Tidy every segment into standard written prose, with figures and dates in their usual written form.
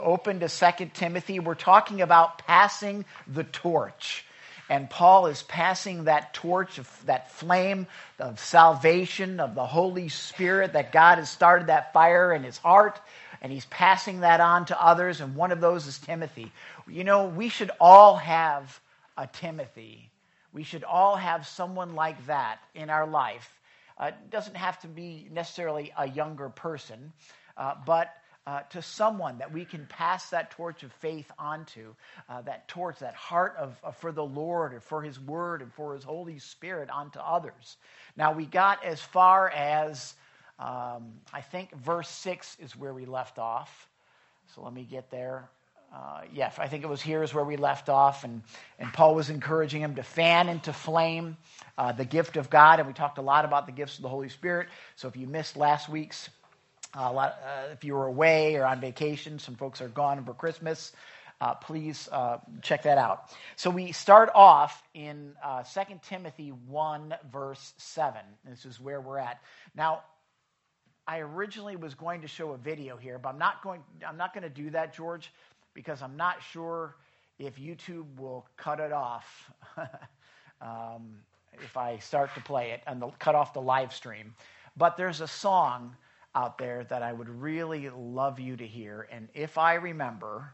Open to 2 Timothy. We're talking about passing the torch. And Paul is passing that torch, of that flame of salvation, of the Holy Spirit, that God has started that fire in his heart, and he's passing that on to others, and one of those is Timothy. You know, we should all have a Timothy. We should all have someone like that in our life. It doesn't have to be necessarily a younger person, but to someone that we can pass that torch of faith onto, that torch, that heart for the Lord, or for his word, and for his Holy Spirit onto others. Now, we got as far as, I think verse 6 is where we left off. So let me get there. Yes, I think it was here is where we left off, and Paul was encouraging him to fan into flame the gift of God, and we talked a lot about the gifts of the Holy Spirit. So if you missed last week's, if you were away or on vacation, some folks are gone for Christmas, please check that out. So we start off in 2 Timothy 1, verse 7. This is where we're at. Now, I originally was going to show a video here, but I'm not going to do that, George, because I'm not sure if YouTube will cut it off if I start to play it and cut off the live stream. But there's a song out there that I would really love you to hear. And if I remember,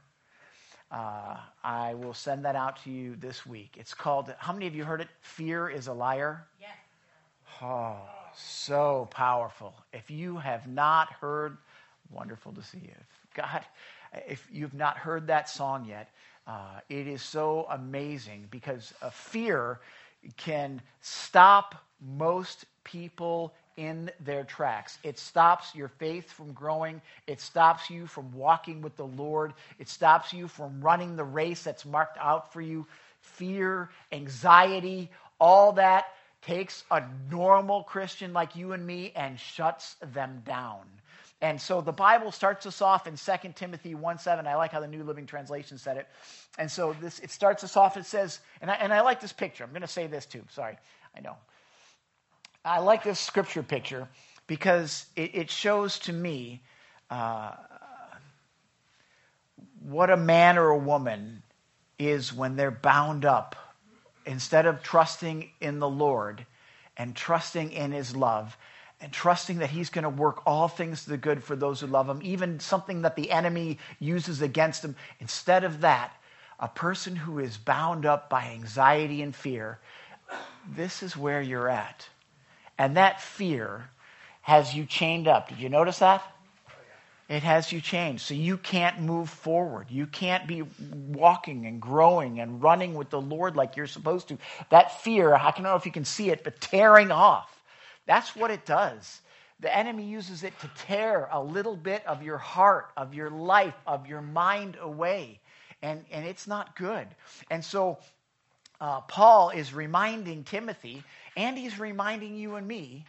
I will send that out to you this week. It's called, how many of you heard it? Fear is a Liar? Yes. Oh, so powerful. If you have not heard, wonderful to see you. If you've not heard that song yet, it is so amazing because fear can stop most people in their tracks. It stops your faith from growing. It stops you from walking with the Lord. It stops you from running the race that's marked out for you. Fear, anxiety, all that takes a normal Christian like you and me and shuts them down. And so the Bible starts us off in 2 Timothy 1:7. I like how the New Living Translation said it. And so it starts us off, it says, and I like this picture. I'm going to say this too. Sorry, I know. I like this scripture picture because it shows to me what a man or a woman is when they're bound up. Instead of trusting in the Lord and trusting in his love and trusting that he's going to work all things to the good for those who love him, even something that the enemy uses against them. Instead of that, a person who is bound up by anxiety and fear, this is where you're at. And that fear has you chained up. Did you notice that? It has you chained. So you can't move forward. You can't be walking and growing and running with the Lord like you're supposed to. That fear, I don't know if you can see it, but tearing off. That's what it does. The enemy uses it to tear a little bit of your heart, of your life, of your mind away. And it's not good. And so Paul is reminding Timothy, and he's reminding you and me,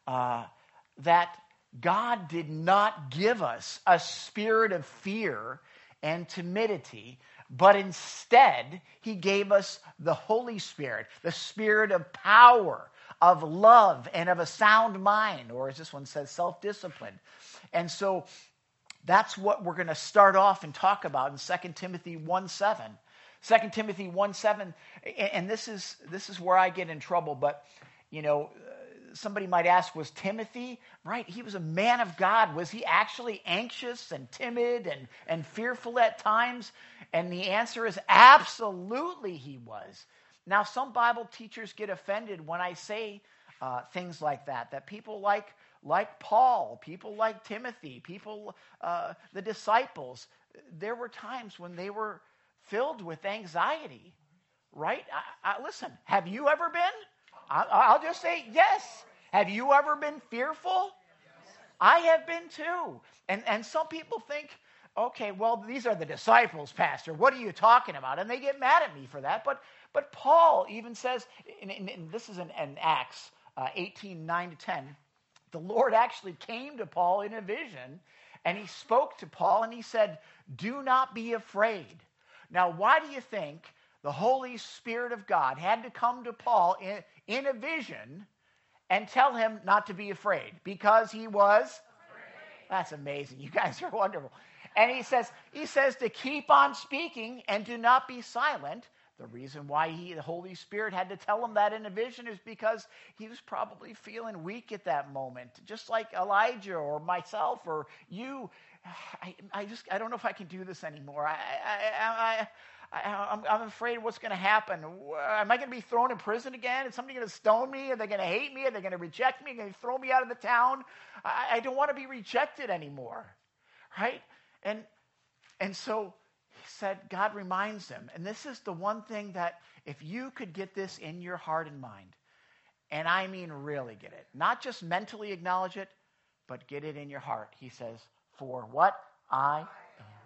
that God did not give us a spirit of fear and timidity, but instead he gave us the Holy Spirit, the spirit of power, of love, and of a sound mind, or as this one says, self-discipline. And so that's what we're going to start off and talk about in 2 Timothy 1:7. 2 Timothy 1:7, and this is where I get in trouble, but, you know, somebody might ask, was Timothy, right, he was a man of God, was he actually anxious and timid and fearful at times? And the answer is absolutely he was. Now, some Bible teachers get offended when I say things like that people like Paul, people like Timothy, people, the disciples, there were times when they were filled with anxiety, right? Listen, have you ever been? I'll just say yes. Have you ever been fearful? Yes. I have been too. And some people think, okay, well, these are the disciples, Pastor. What are you talking about? And they get mad at me for that. But Paul even says, and this is in Acts 18:9-10, the Lord actually came to Paul in a vision, and he spoke to Paul, and he said, do not be afraid. Now, why do you think the Holy Spirit of God had to come to Paul in a vision and tell him not to be afraid? Because he was afraid. That's amazing. You guys are wonderful. And he says to keep on speaking and do not be silent. The reason why the Holy Spirit had to tell him that in a vision is because he was probably feeling weak at that moment, just like Elijah or myself or you. I don't know if I can do this anymore. I'm afraid of what's going to happen. Am I going to be thrown in prison again? Is somebody going to stone me? Are they going to hate me? Are they going to reject me? Are they going to throw me out of the town? I don't want to be rejected anymore, right? And so he said, God reminds him, and this is the one thing that if you could get this in your heart and mind, and I mean really get it, not just mentally acknowledge it, but get it in your heart. He says, for what I am.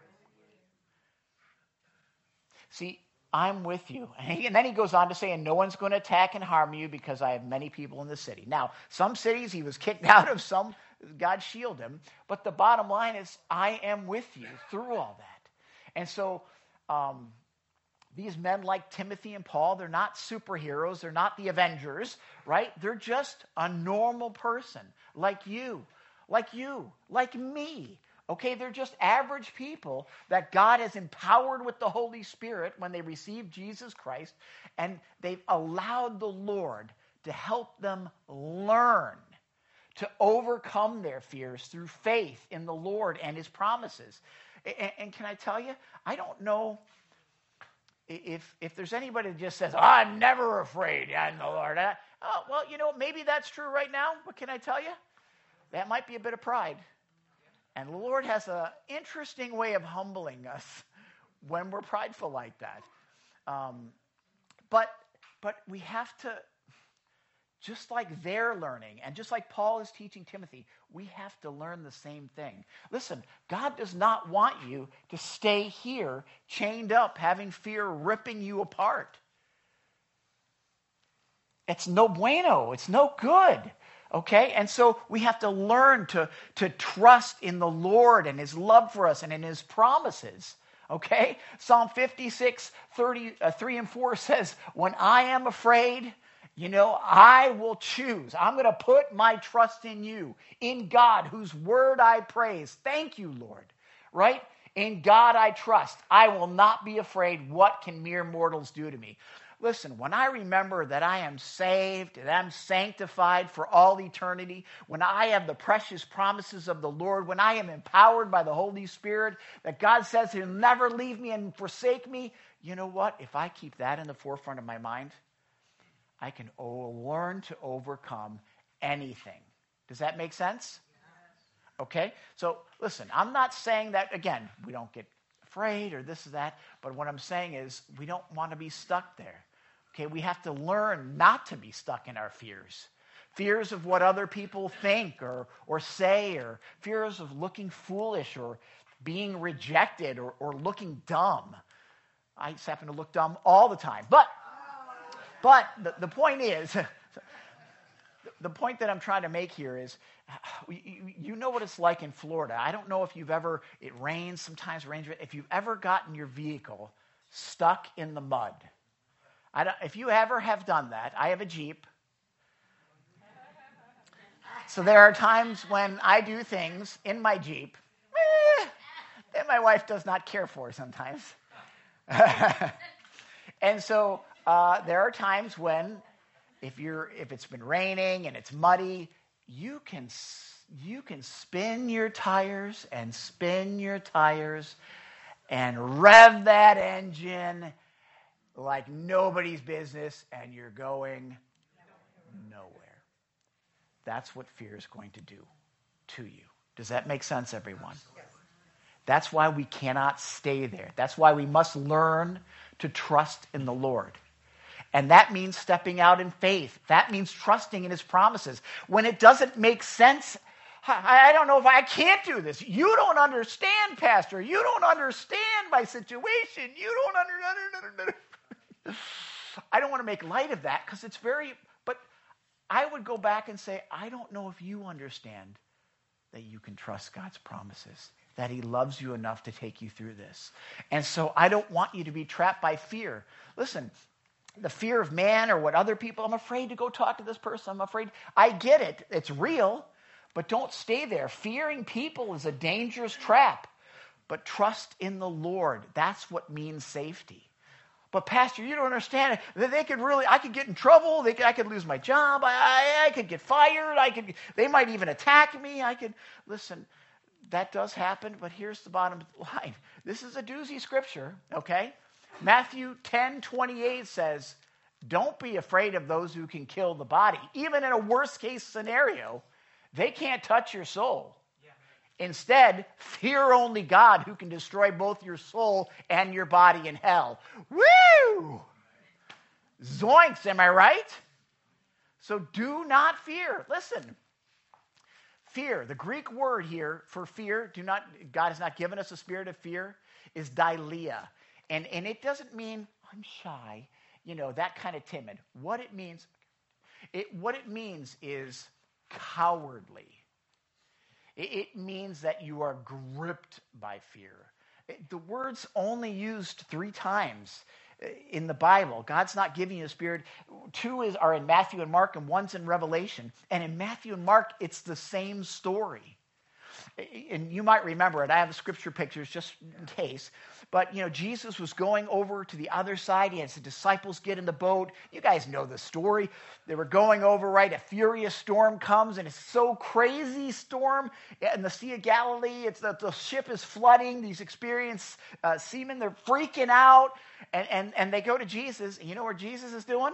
See, I'm with you. And then he goes on to say, and no one's going to attack and harm you because I have many people in the city. Now, some cities he was kicked out of, some God shielded him. But the bottom line is, I am with you through all that. And so these men like Timothy and Paul, they're not superheroes. They're not the Avengers, right? They're just a normal person like you, like me. Okay, they're just average people that God has empowered with the Holy Spirit when they received Jesus Christ, and they've allowed the Lord to help them learn to overcome their fears through faith in the Lord and his promises. And can I tell you, I don't know if there's anybody that just says, oh, I'm never afraid in the Lord. Well, maybe that's true right now, but can I tell you, that might be a bit of pride. And the Lord has an interesting way of humbling us when we're prideful like that. But we have to, just like they're learning, and just like Paul is teaching Timothy, we have to learn the same thing. Listen, God does not want you to stay here, chained up, having fear ripping you apart. It's no bueno. It's no good. Okay, and so we have to learn to trust in the Lord and his love for us and in his promises. Okay, Psalm 56, 3 and 4 says, when I am afraid, I will choose. I'm going to put my trust in you, in God, whose word I praise. Thank you, Lord. Right? In God I trust. I will not be afraid. What can mere mortals do to me? Listen, when I remember that I am saved, that I'm sanctified for all eternity, when I have the precious promises of the Lord, when I am empowered by the Holy Spirit, that God says he'll never leave me and forsake me, you know what? If I keep that in the forefront of my mind, I can learn to overcome anything. Does that make sense? Okay? So, listen, I'm not saying that, again, we don't get afraid or this or that, but what I'm saying is we don't want to be stuck there. Okay, we have to learn not to be stuck in our fears. Fears of what other people think or say, or fears of looking foolish or being rejected or looking dumb. I just happen to look dumb all the time. But the point is, the point that I'm trying to make here is, you know what it's like in Florida. I don't know if it rains, sometimes rains, if you've ever gotten your vehicle stuck in the mud. If you ever have done that, I have a Jeep. So there are times when I do things in my Jeep that my wife does not care for sometimes. And so there are times when if it's been raining and it's muddy, you can spin your tires and rev that engine like nobody's business, and you're going nowhere. That's what fear is going to do to you. Does that make sense, everyone? That's why we cannot stay there. That's why we must learn to trust in the Lord. And that means stepping out in faith. That means trusting in his promises. When it doesn't make sense, I don't know if I can't do this. You don't understand, Pastor. You don't understand my situation. You don't understand. I don't want to make light of that because it's but I would go back and say, I don't know if you understand that you can trust God's promises, that he loves you enough to take you through this. And so I don't want you to be trapped by fear. Listen, the fear of man or what other people, I'm afraid to go talk to this person. I'm afraid. I get it. It's real, but don't stay there. Fearing people is a dangerous trap. But trust in the Lord. That's what means safety. But Pastor, you don't understand it. I could get in trouble. I could lose my job. I could get fired. They might even attack me. Listen, that does happen, but here's the bottom line. This is a doozy scripture, okay? Matthew 10:28 says, don't be afraid of those who can kill the body. Even in a worst case scenario, they can't touch your soul. Instead, fear only God who can destroy both your soul and your body in hell. Woo! Zoinks, am I right? So do not fear. Listen, fear, the Greek word here for fear, God has not given us a spirit of fear, is dileia. And it doesn't mean I'm shy, that kind of timid. What it means is cowardly. It means that you are gripped by fear. The word's only used 3 times in the Bible. God's not giving you a spirit. 2 are in Matthew and Mark, and 1's in Revelation. And in Matthew and Mark, it's the same story. And you might remember it. I have the scripture pictures just in case. But, Jesus was going over to the other side. He had his disciples get in the boat. You guys know the story. They were going over, right? A furious storm comes, and it's so crazy storm in the Sea of Galilee. It's the ship is flooding. These experienced seamen, they're freaking out. And they go to Jesus. And you know what Jesus is doing?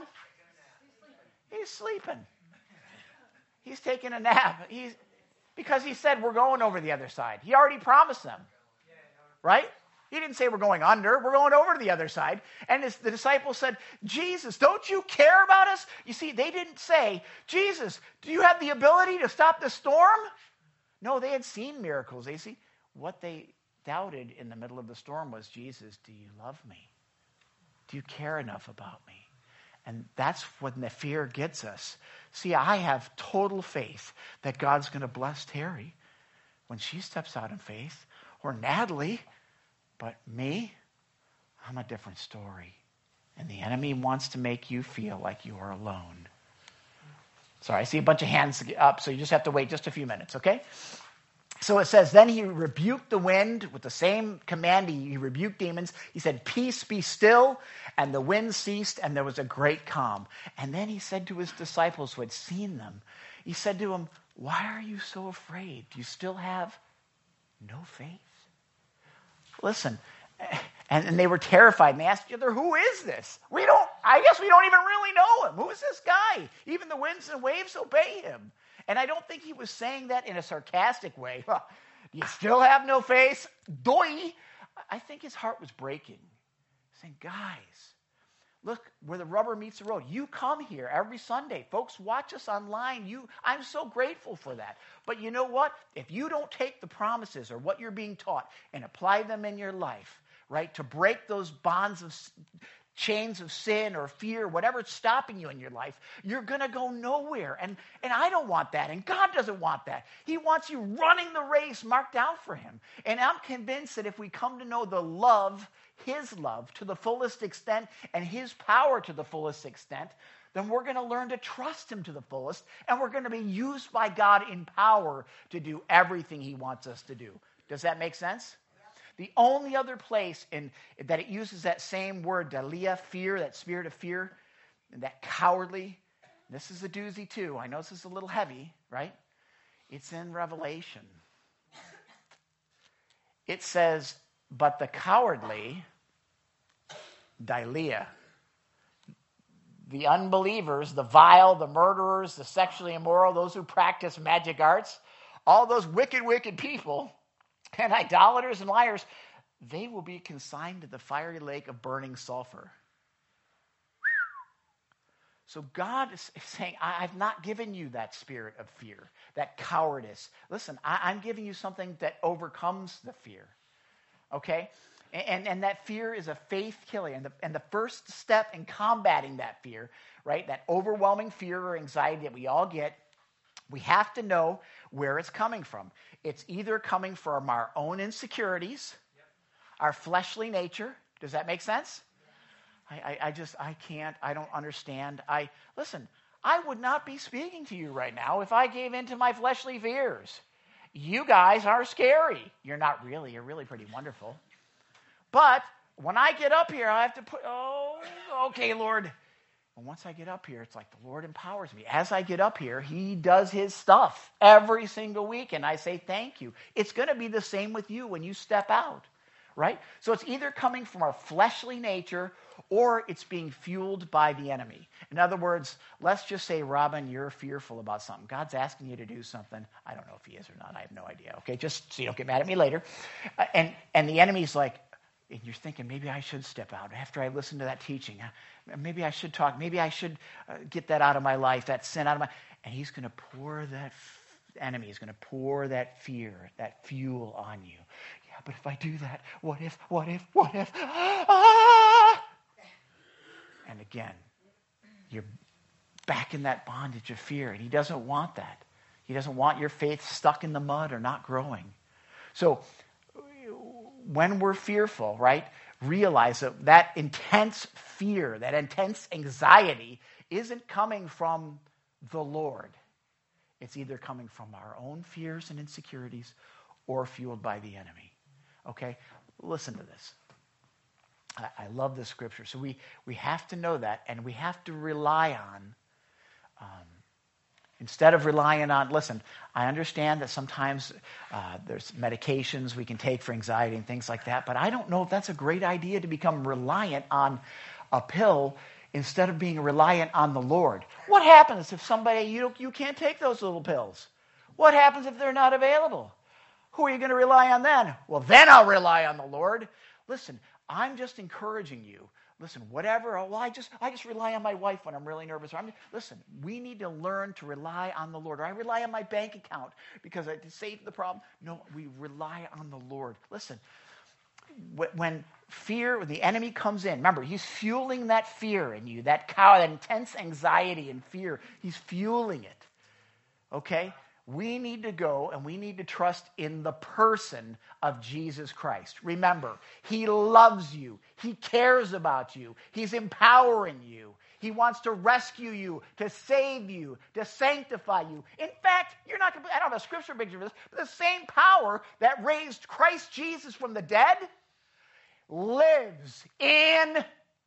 He's sleeping. He's taking a nap. Because he said, we're going over the other side. He already promised them. Right? He didn't say we're going under. We're going over to the other side. And the disciples said, Jesus, don't you care about us? You see, they didn't say, Jesus, do you have the ability to stop the storm? No, they had seen miracles. What they doubted in the middle of the storm was, Jesus, do you love me? Do you care enough about me? And that's when the fear gets us. See, I have total faith that God's going to bless Terry when she steps out in faith, or Natalie. But me, I'm a different story. And the enemy wants to make you feel like you are alone. Sorry, I see a bunch of hands up, so you just have to wait just a few minutes, okay? So it says, then he rebuked the wind with the same command. He rebuked demons. He said, peace, be still. And the wind ceased, and there was a great calm. And then he said to his disciples who had seen them, he said to them, why are you so afraid? Do you still have no faith? Listen, and they were terrified. And they asked each other, who is this? I guess we don't even really know him. Who is this guy? Even the winds and waves obey him. And I don't think he was saying that in a sarcastic way. Do you still have no faith? Doi. I think his heart was breaking. Saying, guys, look, where the rubber meets the road. You come here every Sunday. Folks, watch us online. I'm so grateful for that. But you know what? If you don't take the promises or what you're being taught and apply them in your life, right, to break those bonds of chains of sin or fear, whatever's stopping you in your life, you're going to go nowhere. And I don't want that. And God doesn't want that. He wants you running the race marked out for him. And I'm convinced that if we come to know his love to the fullest extent and his power to the fullest extent, then we're going to learn to trust him to the fullest. And we're going to be used by God in power to do everything he wants us to do. Does that make sense? The only other place that it uses that same word, dalia, fear, that spirit of fear, and that cowardly, this is a doozy too. I know this is a little heavy, right? It's in Revelation. It says, but the cowardly, dalia, the unbelievers, the vile, the murderers, the sexually immoral, those who practice magic arts, all those wicked, wicked people, and idolaters and liars, they will be consigned to the fiery lake of burning sulfur. So God is saying, I've not given you that spirit of fear, that cowardice. Listen, I'm giving you something that overcomes the fear. Okay? And that fear is a faith killer. And the first step in combating that fear, right, that overwhelming fear or anxiety that we all get, we have to know where it's coming from. It's either coming from our own insecurities, our fleshly nature. Does that make sense? I can't, I don't understand. Listen, I would not be speaking to you right now if I gave in to my fleshly fears. you guys are scary. You're not really. You're really pretty wonderful. But when I get up here, I have to put, okay, Lord. And once I get up here, it's like the Lord empowers me. As I get up here, he does his stuff every single week, and I say thank you. It's going to be the same with you when you step out, right? So it's either coming from our fleshly nature or it's being fueled by the enemy. In other words, let's just say, Robin, you're fearful about something. God's asking you to do something. I don't know if he is or not. I have no idea, okay? Just so you don't get mad at me later. And the enemy's like, and you're thinking, maybe I should step out after I listen to that teaching. Maybe I should talk. Maybe I should get that out of my life, that sin out of my... And he's going to pour that... enemy is going to pour that fear, that fuel on you. Yeah, but if I do that, what if? Ah! And again, you're back in that bondage of fear, and he doesn't want that. He doesn't want your faith stuck in the mud or not growing. So when we're fearful, right, realize that intense fear, that intense anxiety isn't coming from the Lord. It's either coming from our own fears and insecurities or fueled by the enemy. Okay? Listen to this. I love this scripture. So we have to know that, and we have to rely on, instead of relying on, listen, I understand that sometimes there's medications we can take for anxiety and things like that, but I don't know if that's a great idea to become reliant on a pill instead of being reliant on the Lord. What happens if somebody, you can't take those little pills? What happens if they're not available? Who are you going to rely on then? Well, then I'll rely on the Lord. Listen, I'm just encouraging you. Listen, whatever, I just rely on my wife when I'm really nervous. Listen, we need to learn to rely on the Lord. Or I rely on my bank account because I saved the problem. No, we rely on the Lord. Listen, when fear, the enemy comes in, remember, he's fueling that fear in you, that intense anxiety and fear. He's fueling it. Okay? We need to go and we need to trust in the person of Jesus Christ. Remember, he loves you. He cares about you. He's empowering you. He wants to rescue you, to save you, to sanctify you. In fact, I don't have a scripture picture for this, but the same power that raised Christ Jesus from the dead lives in...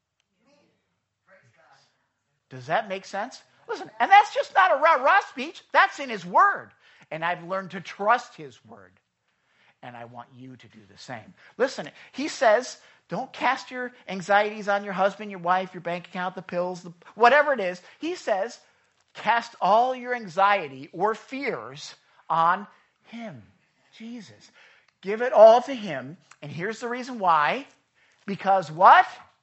Does that make sense? Listen, and that's just not a rah-rah speech. That's in his word. And I've learned to trust his word. And I want you to do the same. Listen, he says, don't cast your anxieties on your husband, your wife, your bank account, the pills, whatever it is. He says, cast all your anxiety or fears on him, Jesus. Give it all to him. And here's the reason why. Because what?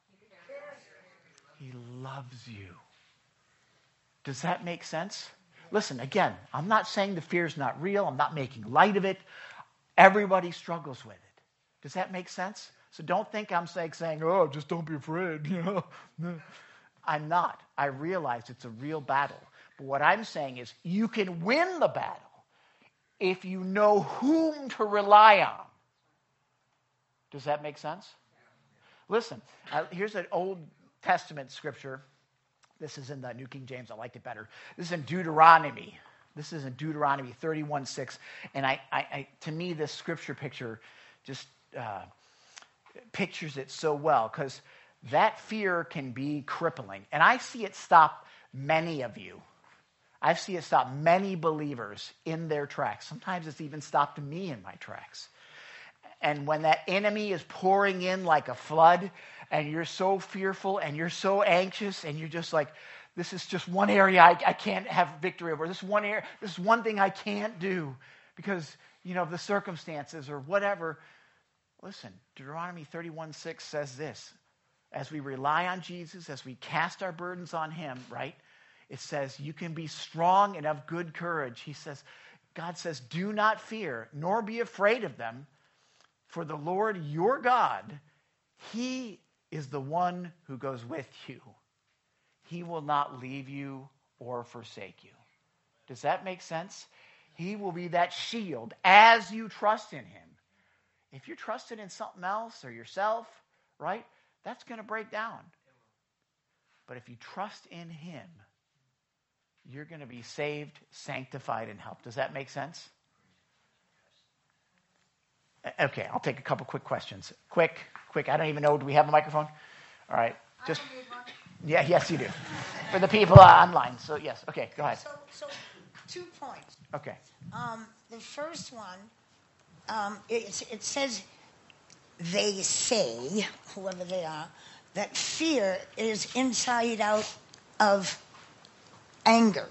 He loves you. Does that make sense? Listen, again, I'm not saying the fear is not real. I'm not making light of it. Everybody struggles with it. Does that make sense? So don't think I'm saying, oh, just don't be afraid. No. I'm not. I realize it's a real battle. But what I'm saying is you can win the battle if you know whom to rely on. Does that make sense? Listen, here's an Old Testament scripture. This is in the New King James. I liked it better. This is in Deuteronomy. This is in Deuteronomy 31:6. And I to me, this scripture picture just pictures it so well, because that fear can be crippling. And I see it stop many of you. I see it stop many believers in their tracks. Sometimes it's even stopped me in my tracks. And when that enemy is pouring in like a flood, and you're so fearful and you're so anxious and you're just like, this is just one area I can't have victory over. This is one thing I can't do because, of the circumstances or whatever. Listen, Deuteronomy 31:6 says this. As we rely on Jesus, as we cast our burdens on him, right? It says, you can be strong and of good courage. God says, do not fear, nor be afraid of them. For the Lord your God, he is the one who goes with you. He will not leave you or forsake you. Does that make sense? He will be that shield as you trust in him. If you're trusting in something else or yourself, right, that's going to break down. But if you trust in him, you're going to be saved, sanctified, and helped. Does that make sense? Okay, I'll take a couple quick questions. Quick. I don't even know. Do we have a microphone? All right. Just. Yeah. Yes, you do. For the people online. So yes. Okay. Go ahead. So 2 points. Okay. The first one, it says, they say, whoever they are, that fear is inside out of anger.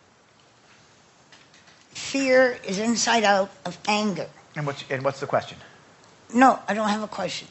Fear is inside out of anger. And what's the question? No, I don't have a question.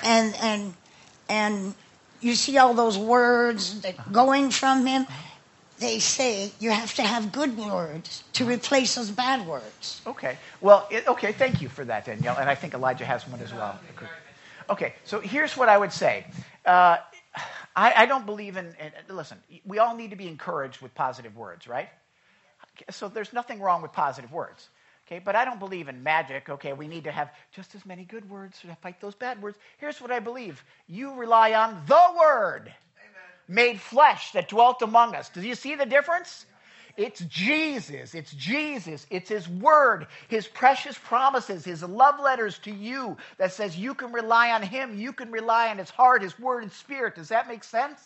And you see all those words that going from him. They say you have to have good words to replace those bad words. Okay. Well, okay. Thank you for that, Danielle. And I think Elijah has one as well. Okay. So here's what I would say. I don't believe in. Listen, we all need to be encouraged with positive words, right? So there's nothing wrong with positive words. Okay, but I don't believe in magic. Okay, we need to have just as many good words to fight those bad words. Here's what I believe. You rely on the Word made flesh that dwelt among us. Do you see the difference? It's Jesus. It's Jesus. It's His Word, His precious promises, His love letters to you that says you can rely on Him. You can rely on His heart, His Word, and Spirit. Does that make sense?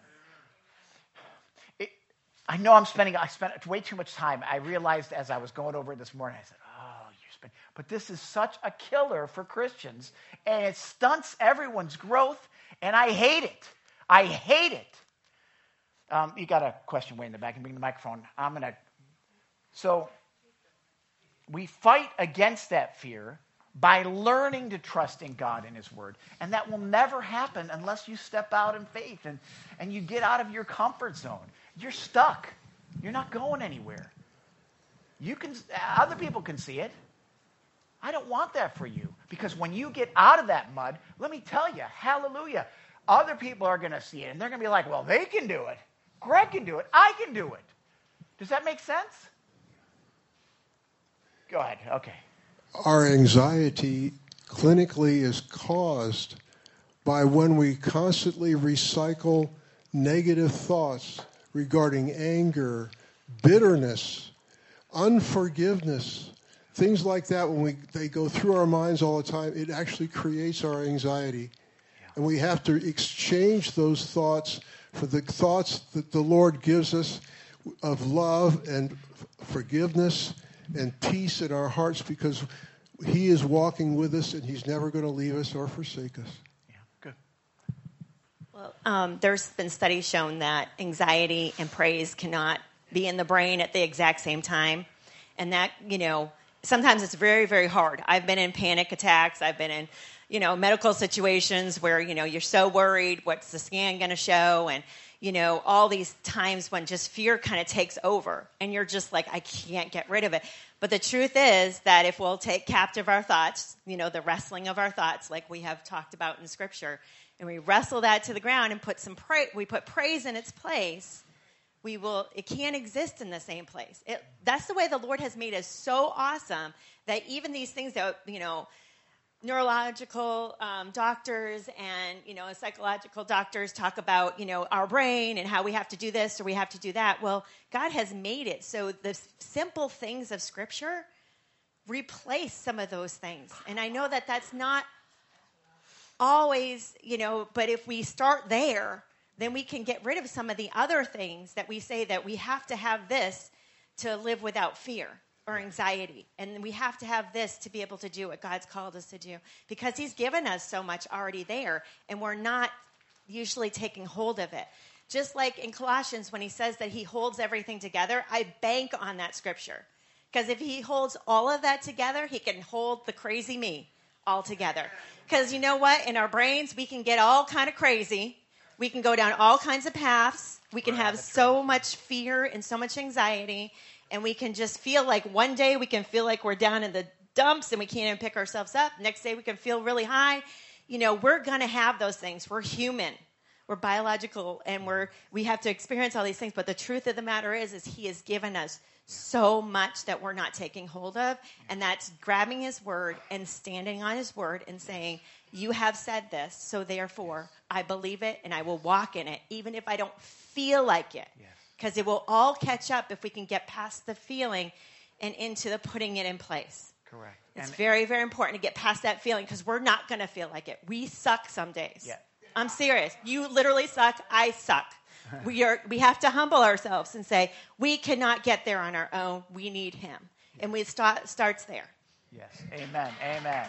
I know I spent way too much time. I realized as I was going over it this morning, I said, but this is such a killer for Christians, and it stunts everyone's growth, and I hate it. I hate it. You got a question way in the back, and bring the microphone. So we fight against that fear by learning to trust in God and His Word. And that will never happen unless you step out in faith and you get out of your comfort zone. You're stuck. You're not going anywhere. Other people can see it. I don't want that for you. Because when you get out of that mud, let me tell you, hallelujah, other people are going to see it. And they're going to be like, well, they can do it. Greg can do it. I can do it. Does that make sense? Go ahead. Okay. Our anxiety clinically is caused by when we constantly recycle negative thoughts regarding anger, bitterness, unforgiveness, things like that. When they go through our minds all the time, it actually creates our anxiety. And we have to exchange those thoughts for the thoughts that the Lord gives us of love and forgiveness and peace in our hearts, because He is walking with us and He's never going to leave us or forsake us. Yeah, good. Well, there's been studies shown that anxiety and praise cannot be in the brain at the exact same time. And that, sometimes it's very, very hard. I've been in panic attacks. I've been in, medical situations where, you're so worried. What's the scan going to show? And, all these times when just fear kind of takes over and you're just like, I can't get rid of it. But the truth is that if we'll take captive our thoughts, the wrestling of our thoughts, like we have talked about in Scripture, and we wrestle that to the ground and we put praise in its place, it can't exist in the same place. That's the way the Lord has made us so awesome that even these things that, neurological doctors and, psychological doctors talk about, our brain and how we have to do this or we have to do that. Well, God has made it so the simple things of Scripture replace some of those things. And I know that that's not always, but if we start there, then we can get rid of some of the other things that we say that we have to have this to live without fear or anxiety. And we have to have this to be able to do what God's called us to do, because He's given us so much already there, and we're not usually taking hold of it. Just like in Colossians when He says that He holds everything together, I bank on that Scripture. Because if He holds all of that together, He can hold the crazy me all together. Because you know what? In our brains, we can get all kind of crazy. We can go down all kinds of paths. We can have so much fear and so much anxiety. And we can just feel like one day we can feel like we're down in the dumps and we can't even pick ourselves up. Next day we can feel really high. We're going to have those things. We're human. We're biological, and we have to experience all these things. But the truth of the matter is He has given us so much that we're not taking hold of. And that's grabbing His Word and standing on His Word and saying, you have said this, so therefore I believe it and I will walk in it, even if I don't feel like it. Yes. Because it will all catch up if we can get past the feeling and into the putting it in place. Correct. It's very, very important to get past that feeling because we're not going to feel like it. We suck some days. Yeah. I'm serious. You literally suck. I suck. We have to humble ourselves and say, we cannot get there on our own. We need him. And it starts there. Yes. Amen. Amen.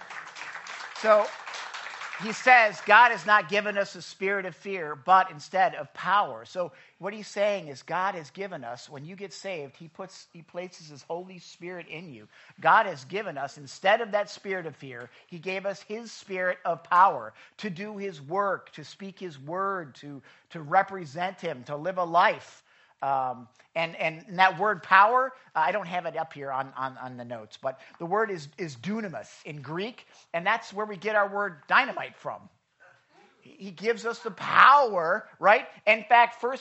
So he says God has not given us a spirit of fear, but instead of power. So what he's saying is God has given us, when you get saved, he places his Holy Spirit in you. God has given us, instead of that spirit of fear, he gave us his spirit of power to do his work, to speak his word, to represent him, to live a life. And that word power, I don't have it up here on the notes, but the word is dunamis in Greek, and that's where we get our word dynamite from. He gives us the power, right? In fact, 2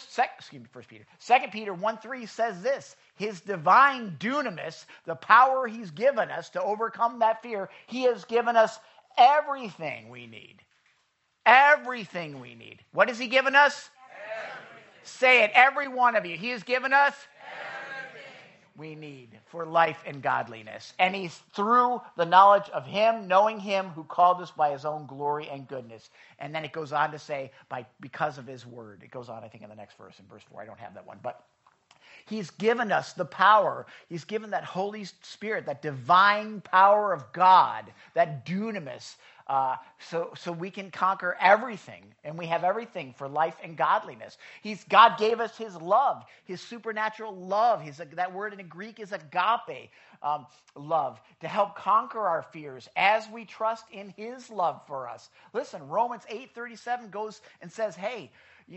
Peter 1:3 says this: his divine dunamis, the power he's given us to overcome that fear, he has given us everything we need. Everything we need. What has he given us? Say it, every one of you. He has given us everything we need for life and godliness. And he's through the knowledge of him, knowing him who called us by his own glory and goodness. And then it goes on to say, because of his word. It goes on, I think, in the next verse, in verse 4. I don't have that one. But he's given us the power. He's given that Holy Spirit, that divine power of God, that dunamis, so we can conquer everything, and we have everything for life and godliness. God gave us his love, his supernatural love. That word in Greek is agape, love, to help conquer our fears as we trust in his love for us. Listen, Romans 8:37 goes and says, hey,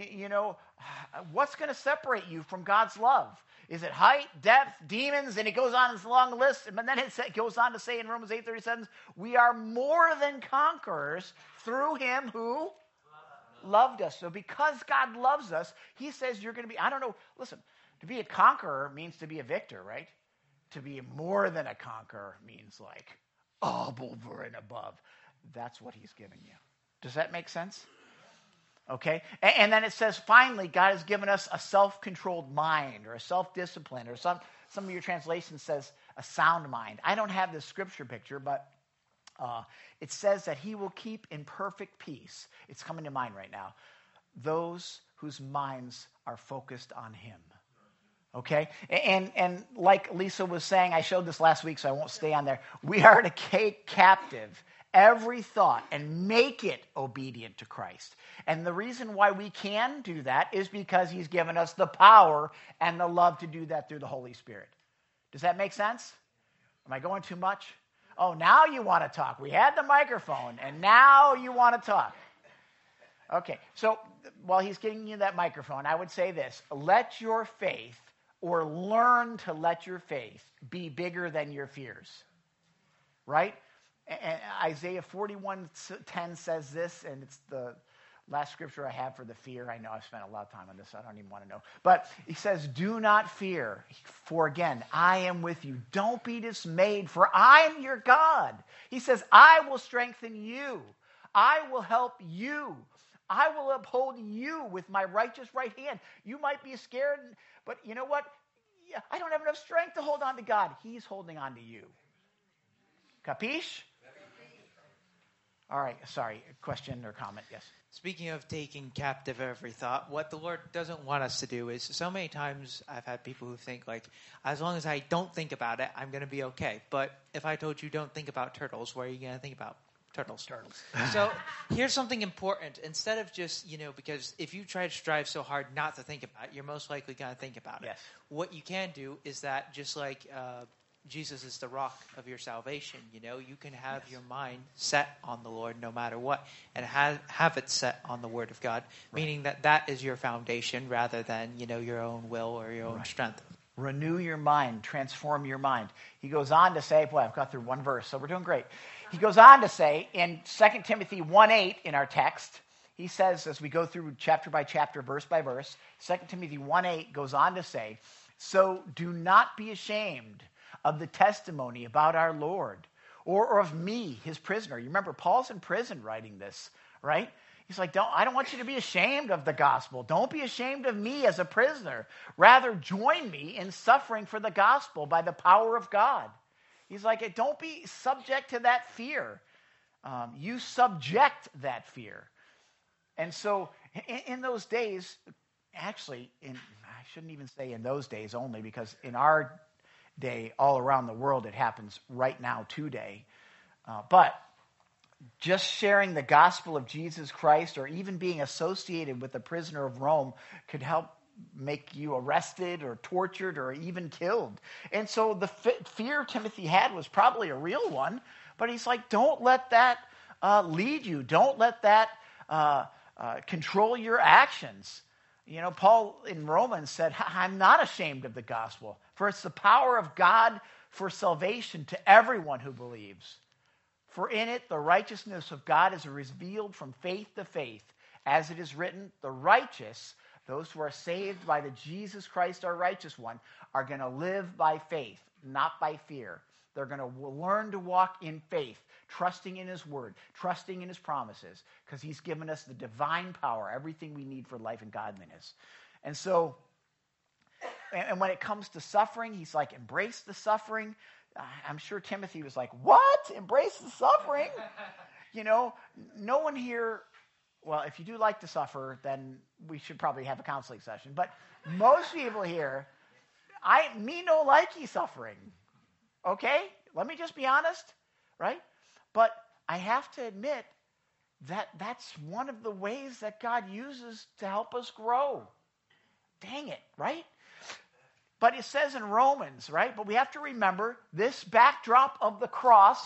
what's going to separate you from God's love? Is it height, depth, demons? And it goes on this long list. But then it goes on to say in Romans 8:37, we are more than conquerors through him who loved us. So because God loves us, he says you're going to be, listen, to be a conqueror means to be a victor, right? To be more than a conqueror means like over and above. That's what he's giving you. Does that make sense? Okay, and then it says, finally, God has given us a self-controlled mind or a self-discipline, or some of your translations says a sound mind. I don't have the scripture picture, but it says that he will keep in perfect peace. It's coming to mind right now. Those whose minds are focused on him. Okay, and like Lisa was saying, I showed this last week, so I won't stay on there. We are to take captive every thought and make it obedient to Christ. And the reason why we can do that is because he's given us the power and the love to do that through the Holy Spirit. Does that make sense? Am I going too much? Oh, now you want to talk. We had the microphone, and now you want to talk. Okay, so while he's giving you that microphone, I would say this: let your faith, or learn to let your faith, be bigger than your fears. Right? And Isaiah 41:10 says this, and it's the last scripture I have for the fear. I know I've spent a lot of time on this. I don't even want to know. But he says, do not fear, for again, I am with you. Don't be dismayed, for I am your God. He says, I will strengthen you. I will help you. I will uphold you with my righteous right hand. You might be scared, but you know what? I don't have enough strength to hold on to God. He's holding on to you. Capiche? All right, sorry, question or comment, yes. Speaking of taking captive every thought, what the Lord doesn't want us to do is, so many times I've had people who think like, as long as I don't think about it, I'm going to be okay. But if I told you don't think about turtles, what are you going to think about? Turtles. So here's something important. Instead of just, because if you try to strive so hard not to think about it, you're most likely going to think about it. Yes. What you can do is that just like Jesus is the rock of your salvation. You can have your mind set on the Lord no matter what, and have it set on the Word of God, meaning that is your foundation rather than, your own will or your own strength. Renew your mind, transform your mind. He goes on to say, boy, I've got through one verse, so we're doing great. He goes on to say in 2 Timothy 1:8 in our text, he says, as we go through chapter by chapter, verse by verse, 2 Timothy 1:8 goes on to say, so do not be ashamed of the testimony about our Lord, or of me, his prisoner. You remember, Paul's in prison writing this, right? He's like, I don't want you to be ashamed of the gospel. Don't be ashamed of me as a prisoner. Rather, join me in suffering for the gospel by the power of God. He's like, don't be subject to that fear. You subject that fear. And so in those days, actually, I shouldn't even say in those days only, because in our day, all around the world, it happens right now today. But just sharing the gospel of Jesus Christ, or even being associated with a prisoner of Rome, could help make you arrested or tortured or even killed. And so the fear Timothy had was probably a real one, but he's like, don't let that lead you. Don't let that control your actions. You know, Paul in Romans said, I'm not ashamed of the gospel, for it's the power of God for salvation to everyone who believes. For in it the righteousness of God is revealed from faith to faith. As it is written, the righteous, those who are saved by the Jesus Christ, our righteous one, are going to live by faith, not by fear. They're going to learn to walk in faith, trusting in his word, trusting in his promises, because he's given us the divine power, everything we need for life and godliness. And so, and when it comes to suffering, he's like, embrace the suffering. I'm sure Timothy was like, what? Embrace the suffering? You know, no one here, well, if you do like to suffer, then we should probably have a counseling session. But most people here, me no likey suffering. Okay? Let me just be honest, right? But I have to admit that that's one of the ways that God uses to help us grow. Dang it, right? But it says in Romans, right? But we have to remember this backdrop of the cross,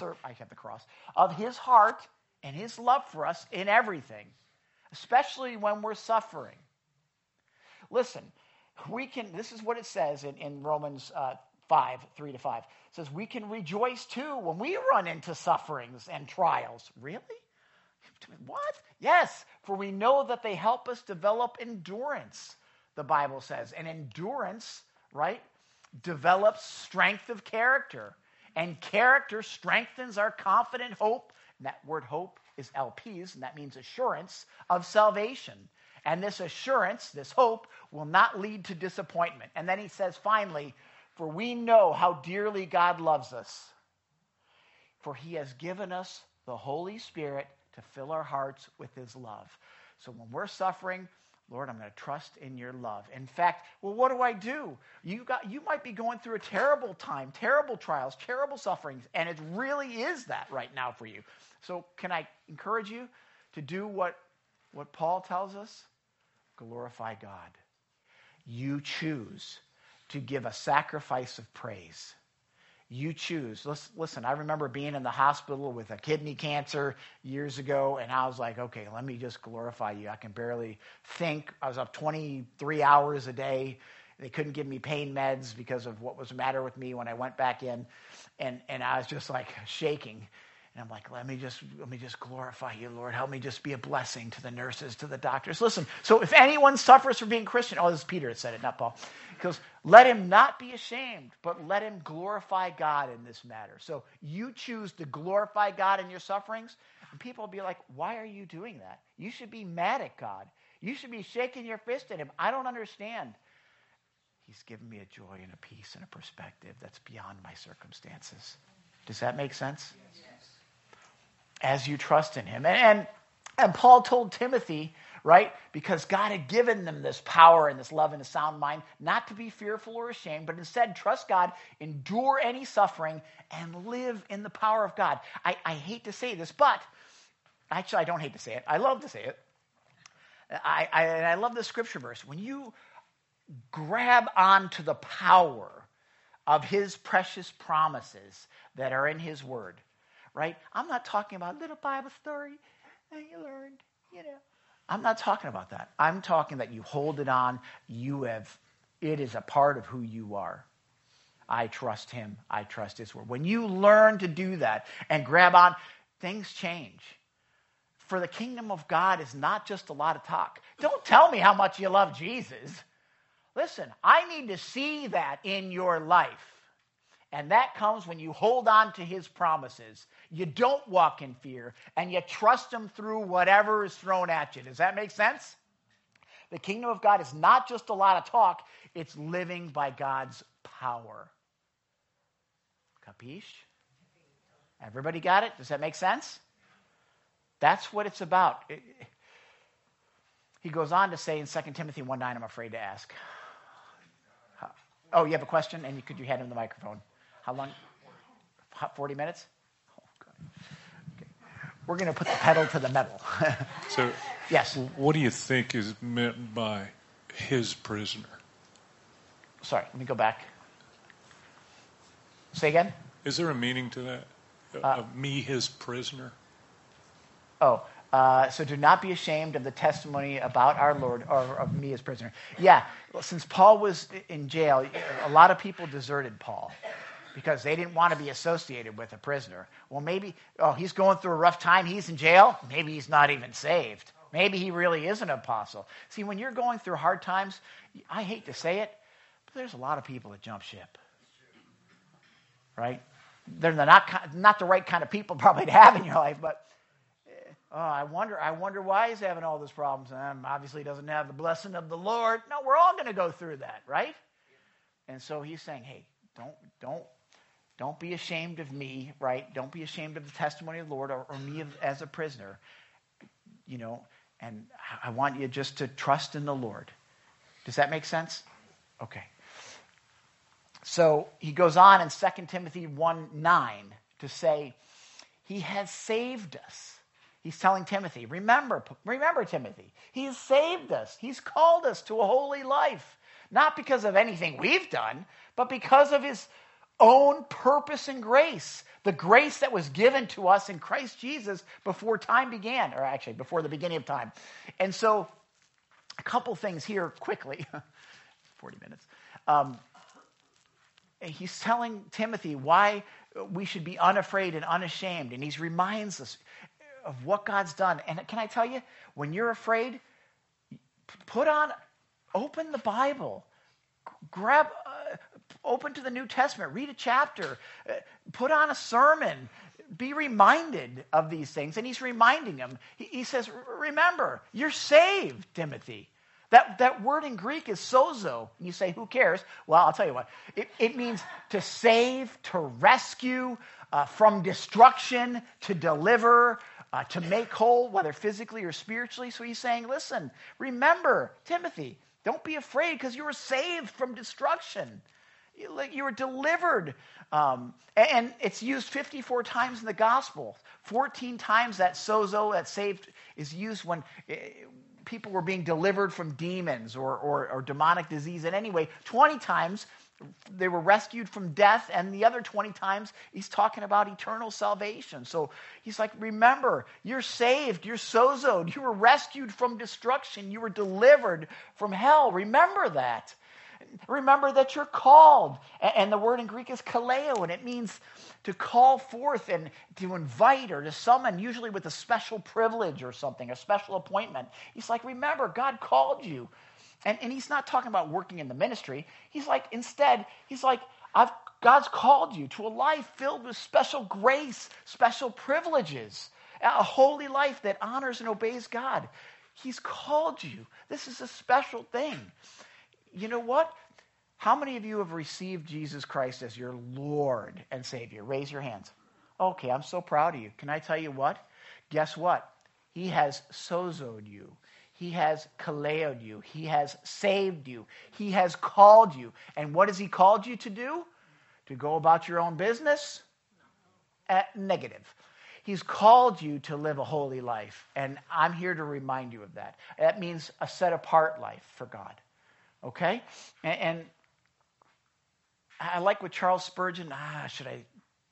of his heart and his love for us in everything, especially when we're suffering. Listen, this is what it says in Romans 5, 3-5. It says, we can rejoice too when we run into sufferings and trials. Really? What? Yes, for we know that they help us develop endurance, the Bible says. And endurance, right, develops strength of character. And character strengthens our confident hope. And that word hope is LPs, and that means assurance of salvation. And this assurance, this hope, will not lead to disappointment. And then he says finally, for we know how dearly God loves us. For he has given us the Holy Spirit to fill our hearts with his love. So when we're suffering, Lord, I'm going to trust in your love. In fact, well, what do? You might be going through a terrible time, terrible trials, terrible sufferings, and it really is that right now for you. So can I encourage you to do what Paul tells us? Glorify God. You choose to give a sacrifice of praise. You choose. Listen, I remember being in the hospital with a kidney cancer years ago, and I was like, okay, let me just glorify you. I can barely think. I was up 23 hours a day. They couldn't give me pain meds because of what was the matter with me when I went back in, and I was just like shaking. And I'm like, let me just glorify you, Lord. Help me just be a blessing to the nurses, to the doctors. Listen, so if anyone suffers for being Christian, this is Peter that said it, not Paul. Because let him not be ashamed, but let him glorify God in this matter. So you choose to glorify God in your sufferings, and people will be like, why are you doing that? You should be mad at God. You should be shaking your fist at him. I don't understand. He's given me a joy and a peace and a perspective that's beyond my circumstances. Does that make sense? Yes. As you trust in him. And Paul told Timothy, right, because God had given them this power and this love and a sound mind, not to be fearful or ashamed, but instead trust God, endure any suffering, and live in the power of God. I hate to say this, but actually I don't hate to say it. I love to say it. I love this scripture verse. When you grab onto the power of his precious promises that are in his word, right? I'm not talking about a little Bible story that you learned, I'm not talking about that. I'm talking that you hold it on. It is a part of who you are. I trust him. I trust his word. When you learn to do that and grab on, things change. For the kingdom of God is not just a lot of talk. Don't tell me how much you love Jesus. Listen, I need to see that in your life. And that comes when you hold on to his promises. You don't walk in fear, and you trust him through whatever is thrown at you. Does that make sense? The kingdom of God is not just a lot of talk. It's living by God's power. Capiche? Everybody got it? Does that make sense? That's what it's about. He goes on to say in 2 Timothy 1:9, I'm afraid to ask. Oh, you have a question? And could you hand him the microphone? How long? 40 minutes? Oh, God. Okay. We're going to put the pedal to the metal. So, yes. What do you think is meant by his prisoner? Sorry, let me go back. Say again? Is there a meaning to that? Me, his prisoner? So do not be ashamed of the testimony about our Lord, or of me as prisoner. Yeah, since Paul was in jail, a lot of people deserted Paul because they didn't want to be associated with a prisoner. Well, maybe, he's going through a rough time, he's in jail, maybe he's not even saved. Maybe he really is an apostle. See, when you're going through hard times, I hate to say it, but there's a lot of people that jump ship. Right? They're not the right kind of people probably to have in your life, but I wonder why he's having all these problems. Obviously he doesn't have the blessing of the Lord. No, we're all going to go through that, right? And so he's saying, hey, don't be ashamed of me, right? Don't be ashamed of the testimony of the Lord or me as a prisoner. And I want you just to trust in the Lord. Does that make sense? Okay. So he goes on in 2 Timothy 1:9 to say, he has saved us. He's telling Timothy, remember Timothy, he has saved us. He's called us to a holy life, not because of anything we've done, but because of his own purpose and grace, the grace that was given to us in Christ Jesus before time began, or actually before the beginning of time. And so a couple things here quickly, 40 minutes. He's telling Timothy why we should be unafraid and unashamed, and he reminds us of what God's done. And can I tell you, when you're afraid, open the Bible, open to the New Testament, read a chapter, put on a sermon, be reminded of these things. And he's reminding him. He says, remember, you're saved, Timothy. That word in Greek is sozo. You say, who cares? Well, I'll tell you what. It means to save, to rescue, from destruction, to deliver, to make whole, whether physically or spiritually. So he's saying, listen, remember, Timothy, don't be afraid because you were saved from destruction. You were delivered. And it's used 54 times in the gospel. 14 times that sozo, that saved, is used when people were being delivered from demons or demonic disease. And anyway, 20 times they were rescued from death, and the other 20 times he's talking about eternal salvation. So he's like, remember, you're saved, you're sozoed, you were rescued from destruction, you were delivered from hell. Remember that. Remember that you're called. And the word in Greek is kaleo, and it means to call forth and to invite or to summon, usually with a special privilege or something, a special appointment. He's like, remember, God called you. And he's not talking about working in the ministry. He's like, instead, he's like, God's called you to a life filled with special grace, special privileges, a holy life that honors and obeys God. He's called you. This is a special thing. You know what? How many of you have received Jesus Christ as your Lord and Savior? Raise your hands. Okay, I'm so proud of you. Can I tell you what? Guess what? He has sozoed you. He has kaleoed you. He has saved you. He has called you. And what has he called you to do? To go about your own business? Negative. He's called you to live a holy life. And I'm here to remind you of that. That means a set-apart life for God. Okay? And I like what Charles Spurgeon, should I?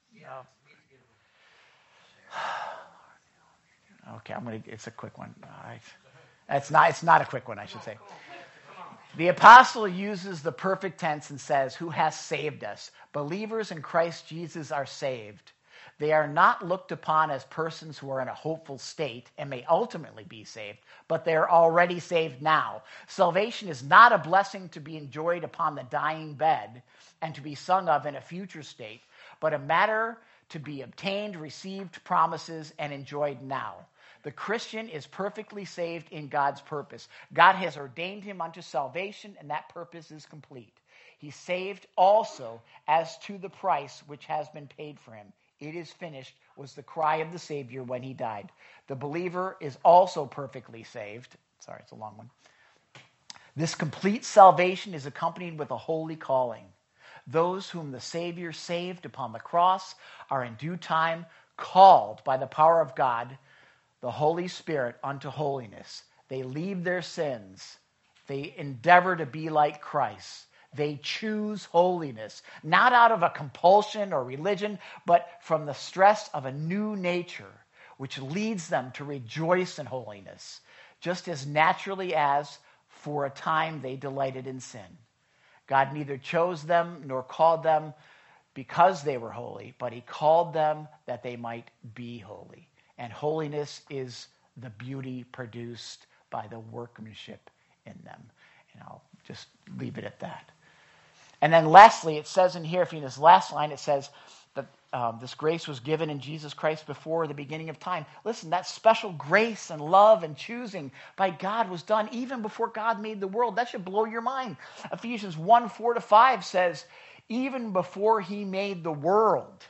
Okay, it's a quick one. It's not a quick one, I should say. The apostle uses the perfect tense and says, who has saved us? Believers in Christ Jesus are saved. They are not looked upon as persons who are in a hopeful state and may ultimately be saved, but they are already saved now. Salvation is not a blessing to be enjoyed upon the dying bed and to be sung of in a future state, but a matter to be obtained, received, promises, and enjoyed now. The Christian is perfectly saved in God's purpose. God has ordained him unto salvation, and that purpose is complete. He's saved also as to the price which has been paid for him. "It is finished," was the cry of the Savior when he died. The believer is also perfectly saved. Sorry, it's a long one. This complete salvation is accompanied with a holy calling. Those whom the Savior saved upon the cross are in due time called by the power of God, the Holy Spirit, unto holiness. They leave their sins. They endeavor to be like Christ. They choose holiness, not out of a compulsion or religion, but from the stress of a new nature, which leads them to rejoice in holiness, just as naturally as for a time they delighted in sin. God neither chose them nor called them because they were holy, but he called them that they might be holy. And holiness is the beauty produced by the workmanship in them. And I'll just leave it at that. And then lastly, it says in here, if you in this last line, it says that this grace was given in Jesus Christ before the beginning of time. Listen, that special grace and love and choosing by God was done even before God made the world. That should blow your mind. Ephesians 1:4-5 says, even before he made the world,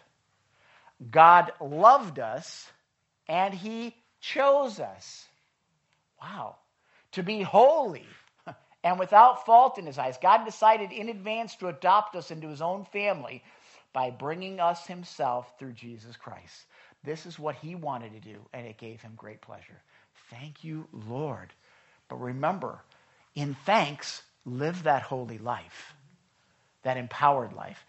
God loved us and he chose us. Wow. To be holy and without fault in his eyes. God decided in advance to adopt us into his own family by bringing us himself through Jesus Christ. This is what he wanted to do, and it gave him great pleasure. Thank you, Lord. But remember, in thanks, live that holy life, that empowered life.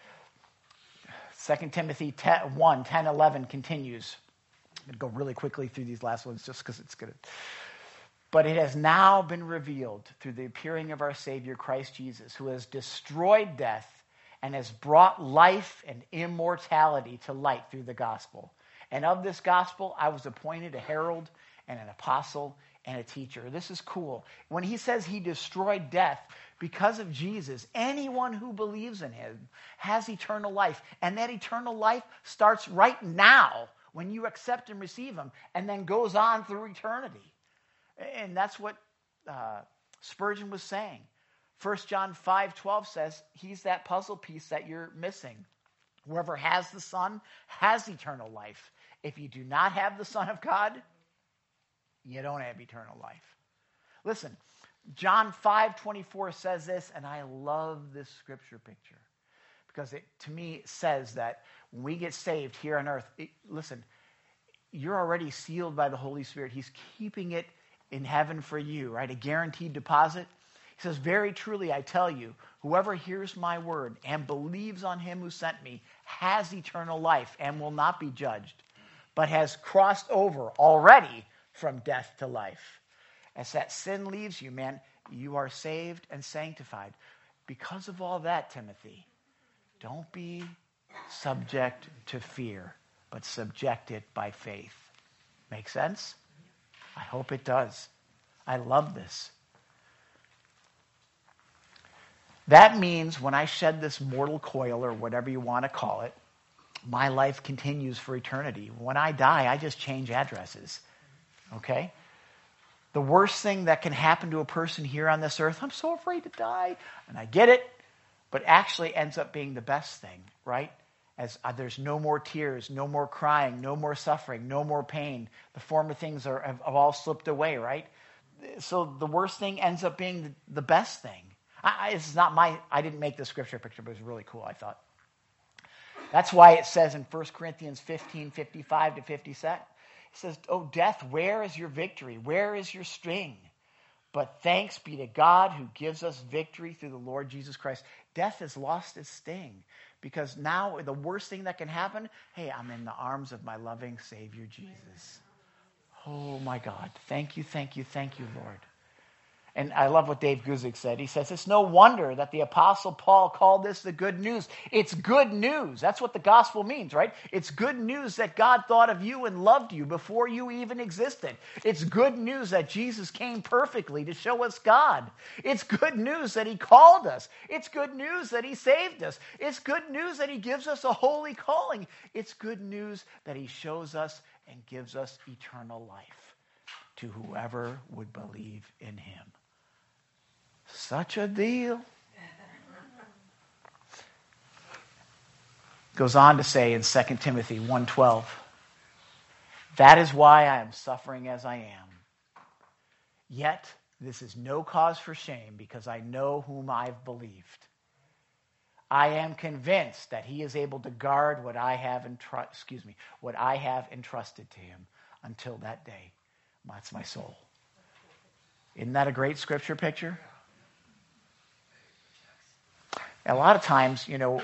2 Timothy 1:10-11 continues. I'm going to go really quickly through these last ones just because it's good. But it has now been revealed through the appearing of our Savior, Christ Jesus, who has destroyed death and has brought life and immortality to light through the gospel. And of this gospel, I was appointed a herald and an apostle and a teacher. This is cool. When he says he destroyed death, because of Jesus, anyone who believes in him has eternal life. And that eternal life starts right now when you accept and receive him, and then goes on through eternity. And that's what Spurgeon was saying. 1 John 5:12 says he's that puzzle piece that you're missing. Whoever has the Son has eternal life. If you do not have the Son of God, you don't have eternal life. Listen, John 5:24 says this, and I love this scripture picture because it, to me, says that when we get saved here on earth, listen, you're already sealed by the Holy Spirit. He's keeping it in heaven for you, right? A guaranteed deposit. He says, very truly, I tell you, whoever hears my word and believes on him who sent me has eternal life and will not be judged, but has crossed over already from death to life. As that sin leaves you, man, you are saved and sanctified. Because of all that, Timothy, don't be subject to fear, but subject it by faith. Make sense? I hope it does. I love this. That means when I shed this mortal coil, or whatever you want to call it, my life continues for eternity. When I die, I just change addresses. Okay? The worst thing that can happen to a person here on this earth, I'm so afraid to die, and I get it, but actually ends up being the best thing, right? As there's no more tears, no more crying, no more suffering, no more pain. The former things have all slipped away, right? So the worst thing ends up being the best thing. I didn't make the scripture picture, but it was really cool, I thought. That's why it says in 1 Corinthians 15:55-57, it says, "Oh, death, where is your victory? Where is your sting? But thanks be to God who gives us victory through the Lord Jesus Christ." Death has lost its sting because now the worst thing that can happen, hey, I'm in the arms of my loving Savior Jesus. Oh, my God. Thank you, thank you, thank you, Lord. And I love what Dave Guzik said. He says, it's no wonder that the Apostle Paul called this the good news. It's good news. That's what the gospel means, right? It's good news that God thought of you and loved you before you even existed. It's good news that Jesus came perfectly to show us God. It's good news that he called us. It's good news that he saved us. It's good news that he gives us a holy calling. It's good news that he shows us and gives us eternal life to whoever would believe in him. Such a deal. Goes on to say in 2 Timothy 1:12, that is why I am suffering as I am. Yet this is no cause for shame, because I know whom I've believed. I am convinced that he is able to guard what I have entrusted to him until that day. That's my soul. Isn't that a great scripture picture? A lot of times, in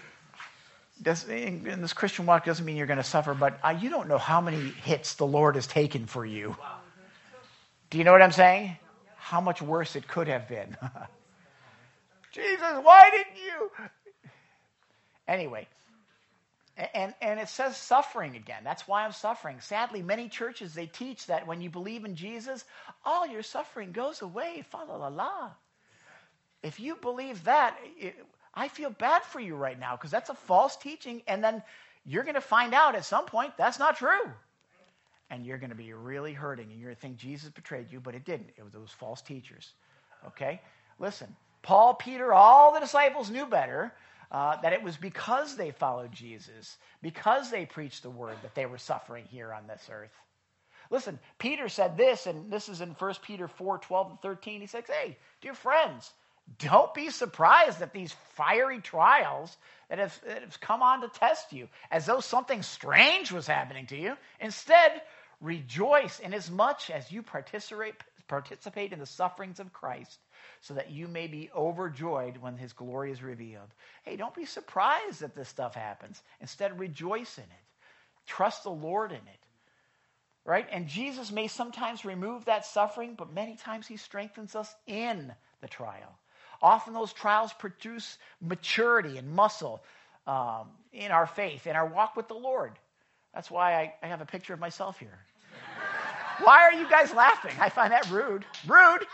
this Christian walk doesn't mean you're going to suffer, but you don't know how many hits the Lord has taken for you. Do you know what I'm saying? How much worse it could have been. Jesus, why didn't you? Anyway, and it says suffering again. That's why I'm suffering. Sadly, many churches, they teach that when you believe in Jesus, all your suffering goes away. Fa la la la. If you believe that, I feel bad for you right now, because that's a false teaching, and then you're going to find out at some point that's not true. And you're going to be really hurting, and you're going to think Jesus betrayed you, but it didn't. It was those false teachers. Okay? Listen, Paul, Peter, all the disciples knew better, that it was because they followed Jesus, because they preached the word, that they were suffering here on this earth. Listen, Peter said this, and this is in 1 Peter 4:12 and 13. He says, hey, dear friends, don't be surprised at these fiery trials that have come on to test you, as though something strange was happening to you. Instead, rejoice inasmuch as you participate in the sufferings of Christ, so that you may be overjoyed when his glory is revealed. Hey, don't be surprised that this stuff happens. Instead, rejoice in it. Trust the Lord in it. Right? And Jesus may sometimes remove that suffering, but many times he strengthens us in the trial. Often those trials produce maturity and muscle in our faith, in our walk with the Lord. That's why I have a picture of myself here. Why are you guys laughing? I find that rude. Rude!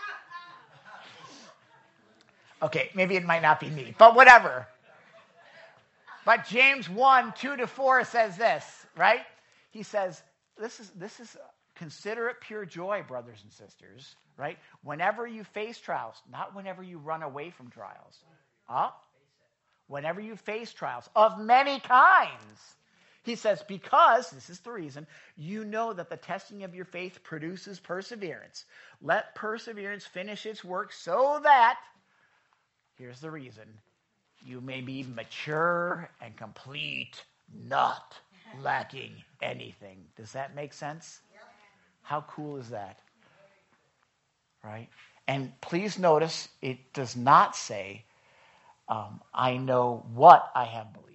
Okay, maybe it might not be me, but whatever. But James 1:2-4 says this, right? He says, this is consider it pure joy, brothers and sisters, right? Whenever you face trials, not whenever you run away from trials. Whenever you face trials of many kinds. He says, because, this is the reason, you know that the testing of your faith produces perseverance. Let perseverance finish its work so that, here's the reason, you may be mature and complete, not lacking anything. Does that make sense? How cool is that? Right? And please notice, it does not say, I know what I have believed.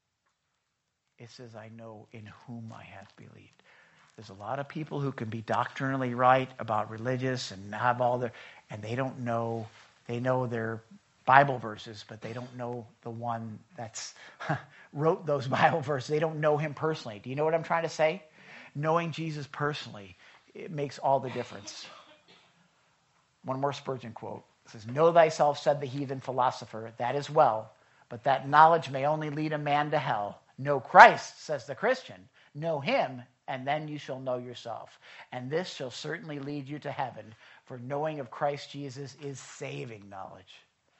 It says, I know in whom I have believed. There's a lot of people who can be doctrinally right about religious and have all their, and they don't know, they know their Bible verses, but they don't know the one that's wrote those Bible verses. They don't know him personally. Do you know what I'm trying to say? Knowing Jesus personally, it makes all the difference. One more Spurgeon quote. It says, know thyself, said the heathen philosopher, that is well, but that knowledge may only lead a man to hell. Know Christ, says the Christian. Know him, and then you shall know yourself. And this shall certainly lead you to heaven, for knowing of Christ Jesus is saving knowledge.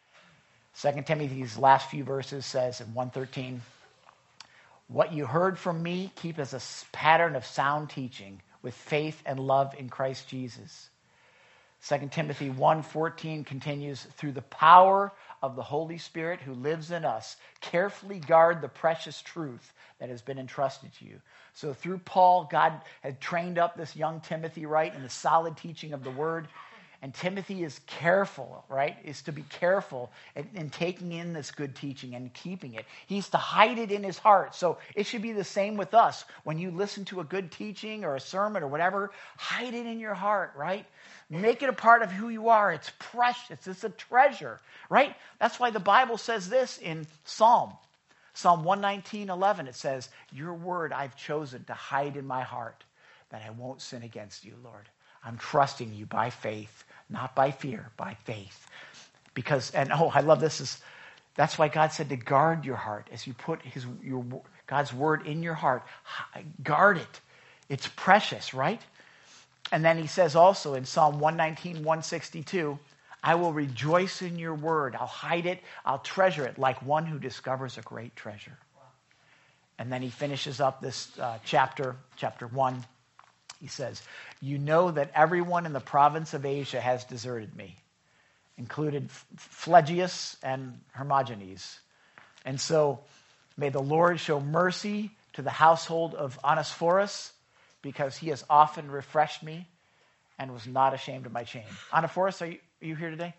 2 Timothy's last few verses says in 1:13, what you heard from me, keep as a pattern of sound teaching with faith and love in Christ Jesus. 2 Timothy 1:14 continues, through the power of the Holy Spirit who lives in us, carefully guard the precious truth that has been entrusted to you. So through Paul, God had trained up this young Timothy, right, in the solid teaching of the word. And Timothy is careful, right, is to be careful in taking in this good teaching and keeping it. He's to hide it in his heart. So it should be the same with us. When you listen to a good teaching or a sermon or whatever, hide it in your heart, right? Make it a part of who you are. It's precious. It's a treasure, right? That's why the Bible says this in Psalm 119:11. It says, your word I've chosen to hide in my heart, that I won't sin against you, Lord. I'm trusting you by faith, not by fear, by faith. Because, and I love this, that's why God said to guard your heart as you put God's word in your heart. Guard it. It's precious, right? And then he says also in Psalm 119:162, I will rejoice in your word. I'll hide it. I'll treasure it like one who discovers a great treasure. And then he finishes up this chapter 1. He says, you know that everyone in the province of Asia has deserted me, included Phlegyas and Hermogenes. And so may the Lord show mercy to the household of Onesiphorus, because he has often refreshed me and was not ashamed of my shame. Onesiphorus, are you here today?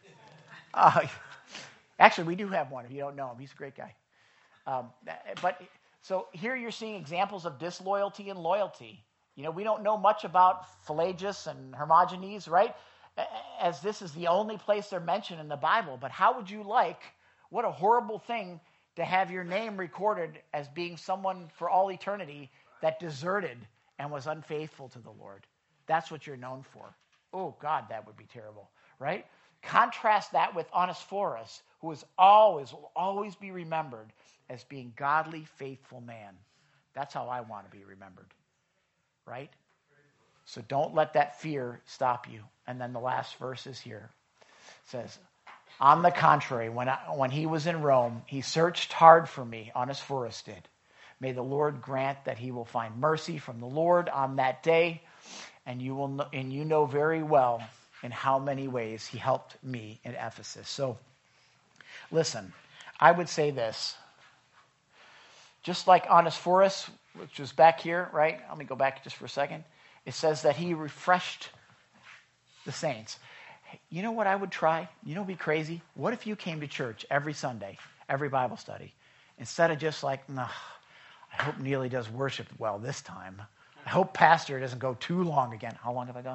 Actually, we do have one if you don't know him. He's a great guy. But so here you're seeing examples of disloyalty and loyalty. You know, we don't know much about Phlegyas and Hermogenes, right? As this is the only place they're mentioned in the Bible. But how would you like, what a horrible thing to have your name recorded as being someone for all eternity that deserted and was unfaithful to the Lord. That's what you're known for. Oh, God, that would be terrible, right? Contrast that with Onesiphorus, who will always be remembered as being godly, faithful man. That's how I want to be remembered, right? So don't let that fear stop you. And then the last verse is here. It says, on the contrary, when he was in Rome, he searched hard for me, Onesiphorus did. May the Lord grant that he will find mercy from the Lord on that day, and you know very well in how many ways he helped me in Ephesus. So, listen, I would say this. Just like Onesiphorus, which was back here, right? Let me go back just for a second. It says that he refreshed the saints. You know what I would try? You know, be crazy. What if you came to church every Sunday, every Bible study, instead of just like, nah, I hope Neely does worship well this time. I hope Pastor doesn't go too long again. How long have I gone?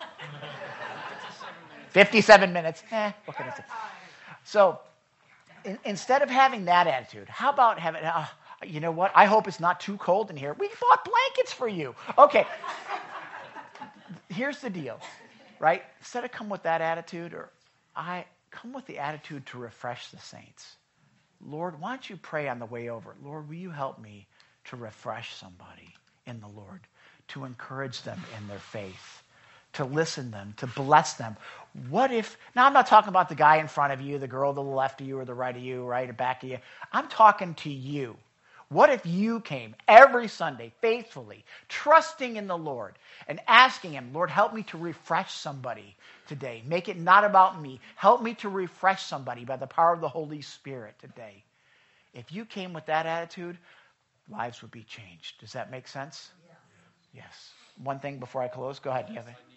57 minutes. What can I say? So instead of having that attitude, how about having, you know what? I hope it's not too cold in here. We bought blankets for you. Okay. Here's the deal, right? Instead of come with that attitude, I come with the attitude to refresh the saints. Lord, why don't you pray on the way over? Lord, will you help me to refresh somebody in the Lord, to encourage them in their faith, to listen to them, to bless them. What if, now I'm not talking about the guy in front of you, the girl to the left of you or the right of you, right or back of you. I'm talking to you. What if you came every Sunday faithfully, trusting in the Lord and asking him, Lord, help me to refresh somebody today. Make it not about me. Help me to refresh somebody by the power of the Holy Spirit today. If you came with that attitude, lives would be changed. Does that make sense? Yeah. Yes. One thing before I close. Go ahead.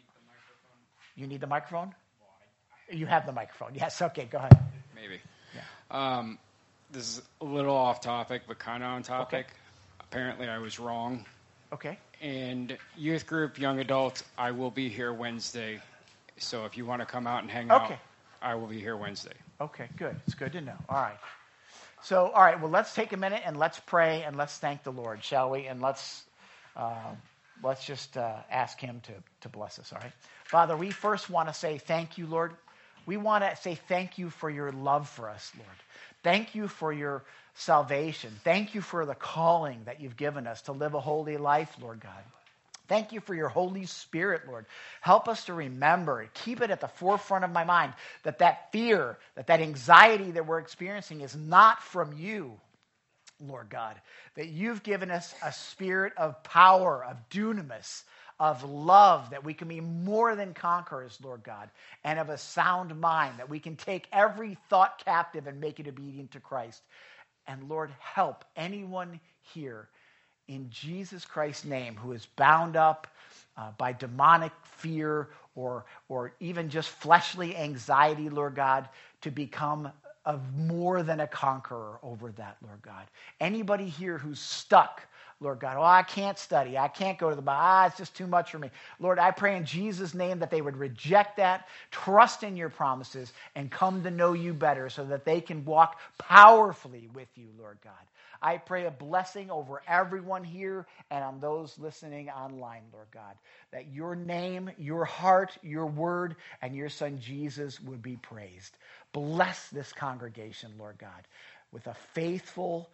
You need the microphone? You have the microphone. Yes. Okay. Go ahead. Maybe. Yeah. This is a little off topic, but kind of on topic. Okay. Apparently, I was wrong. Okay. And youth group, young adults, I will be here Wednesday. So if you want to come out and hang out, I will be here Wednesday. Okay, good. It's good to know. All right. So, all right, well, let's take a minute and let's pray and let's thank the Lord, shall we? And let's just ask him to bless us, all right? Father, we first want to say thank you, Lord. We want to say thank you for your love for us, Lord. Thank you for your salvation. Thank you for the calling that you've given us to live a holy life, Lord God. Thank you for your Holy Spirit, Lord. Help us to remember, keep it at the forefront of my mind, that fear, that anxiety that we're experiencing is not from you, Lord God. That you've given us a spirit of power, of dunamis, of love, that we can be more than conquerors, Lord God, and of a sound mind, that we can take every thought captive and make it obedient to Christ. And Lord, help anyone here in Jesus Christ's name who is bound up by demonic fear or even just fleshly anxiety, Lord God, to become more than a conqueror over that, Lord God. Anybody here who's stuck, Lord God, I can't study, I can't go to the Bible, it's just too much for me. Lord, I pray in Jesus' name that they would reject that, trust in your promises, and come to know you better so that they can walk powerfully with you, Lord God. I pray a blessing over everyone here and on those listening online, Lord God, that your name, your heart, your word, and your son Jesus would be praised. Bless this congregation, Lord God, with a faithful,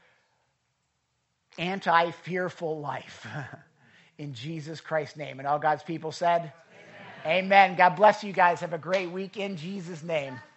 anti-fearful life. In Jesus Christ's name. And all God's people said, Amen. Amen. God bless you guys. Have a great week in Jesus' name.